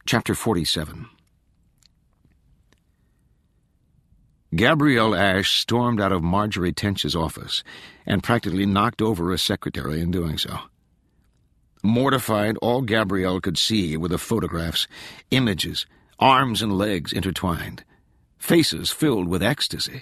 Chapter 47. Gabrielle Ashe stormed out of Marjorie Tench's office and practically knocked over a secretary in doing so. Mortified, all Gabrielle could see were the photographs, images, arms and legs intertwined, faces filled with ecstasy.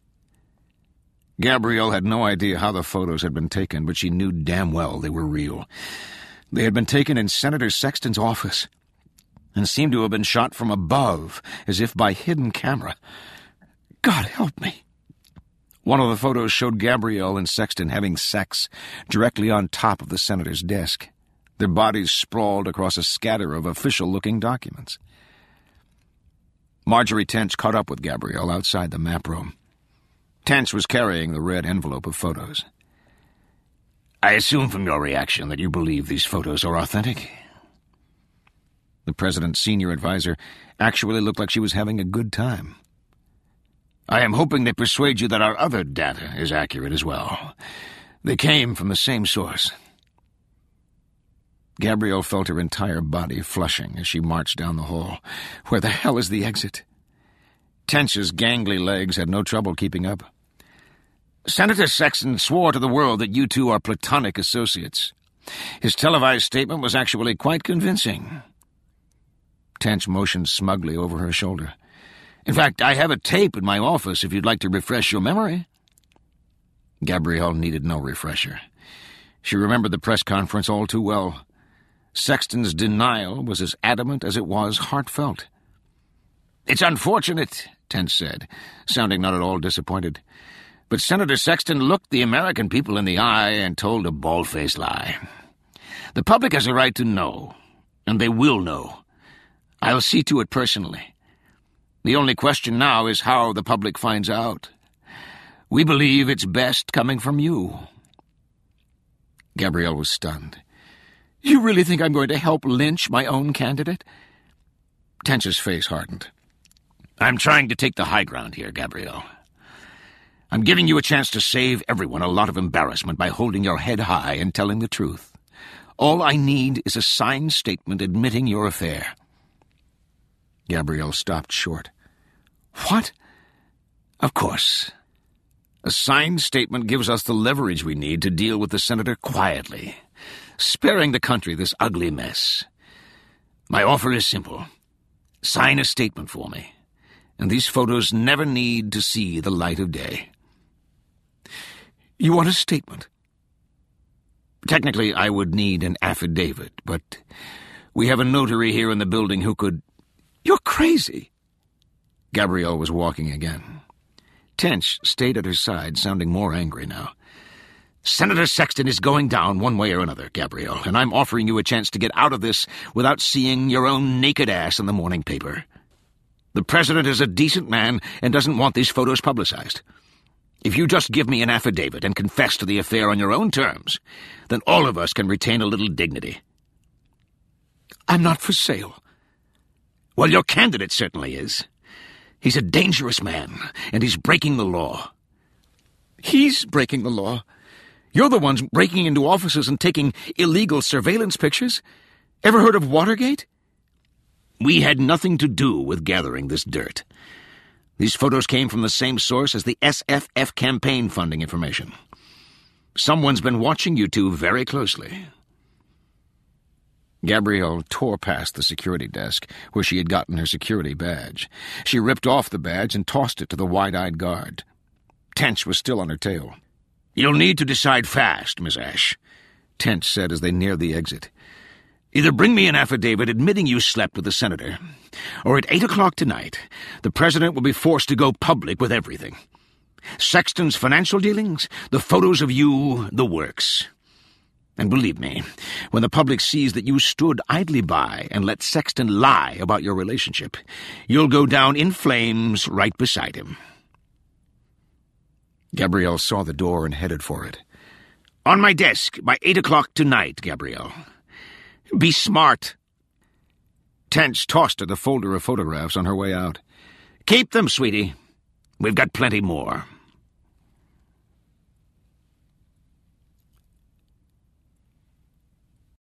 Gabrielle had no idea how the photos had been taken, but she knew damn well they were real. They had been taken in Senator Sexton's office and seemed to have been shot from above, as if by hidden camera. God help me. One of the photos showed Gabrielle and Sexton having sex directly on top of the senator's desk, their bodies sprawled across a scatter of official-looking documents. Marjorie Tench caught up with Gabrielle outside the map room. Tench was carrying the red envelope of photos. "I assume from your reaction that you believe these photos are authentic." The president's senior advisor actually looked like she was having a good time. "I am hoping they persuade you that our other data is accurate as well. They came from the same source." Gabrielle felt her entire body flushing as she marched down the hall. Where the hell is the exit? Tench's gangly legs had no trouble keeping up. "Senator Sexton swore to the world that you two are platonic associates. His televised statement was actually quite convincing." Tench motioned smugly over her shoulder. "In fact, I have a tape in my office if you'd like to refresh your memory." Gabrielle needed no refresher. She remembered the press conference all too well. Sexton's denial was as adamant as it was heartfelt. "It's unfortunate," Tench said, sounding not at all disappointed. "But Senator Sexton looked the American people in the eye and told a bald-faced lie. The public has a right to know, and they will know. I'll see to it personally. The only question now is how the public finds out. We believe it's best coming from you." Gabrielle was stunned. "You really think I'm going to help lynch my own candidate?" Tench's face hardened. "I'm trying to take the high ground here, Gabrielle. I'm giving you a chance to save everyone a lot of embarrassment by holding your head high and telling the truth. All I need is a signed statement admitting your affair." Gabrielle stopped short. "What?" "Of course. A signed statement gives us the leverage we need to deal with the senator quietly, sparing the country this ugly mess. My offer is simple. Sign a statement for me, and these photos never need to see the light of day." "You want a statement?" "Technically, I would need an affidavit, but we have a notary here in the building who could—" "You're crazy!" Gabrielle was walking again. Tench stayed at her side, sounding more angry now. "Senator Sexton is going down one way or another, Gabrielle, and I'm offering you a chance to get out of this without seeing your own naked ass in the morning paper. The president is a decent man and doesn't want these photos publicized. If you just give me an affidavit and confess to the affair on your own terms, then all of us can retain a little dignity." "I'm not for sale." "Well, your candidate certainly is. He's a dangerous man, and he's breaking the law." "He's breaking the law. You're the ones breaking into offices and taking illegal surveillance pictures. Ever heard of Watergate?" "We had nothing to do with gathering this dirt. These photos came from the same source as the SFF campaign funding information. Someone's been watching you two very closely." Gabrielle tore past the security desk where she had gotten her security badge. She ripped off the badge and tossed it to the wide-eyed guard. Tench was still on her tail. "You'll need to decide fast, Miss Ashe," Tench said as they neared the exit. "Either bring me an affidavit admitting you slept with the senator, or at 8 o'clock tonight, the president will be forced to go public with everything. Sexton's financial dealings, the photos of you, the works. And believe me, when the public sees that you stood idly by and let Sexton lie about your relationship, you'll go down in flames right beside him." Gabrielle saw the door and headed for it. "On my desk by 8 o'clock tonight, Gabrielle. Be smart." Tench tossed her the folder of photographs on her way out. "Keep them, sweetie. We've got plenty more."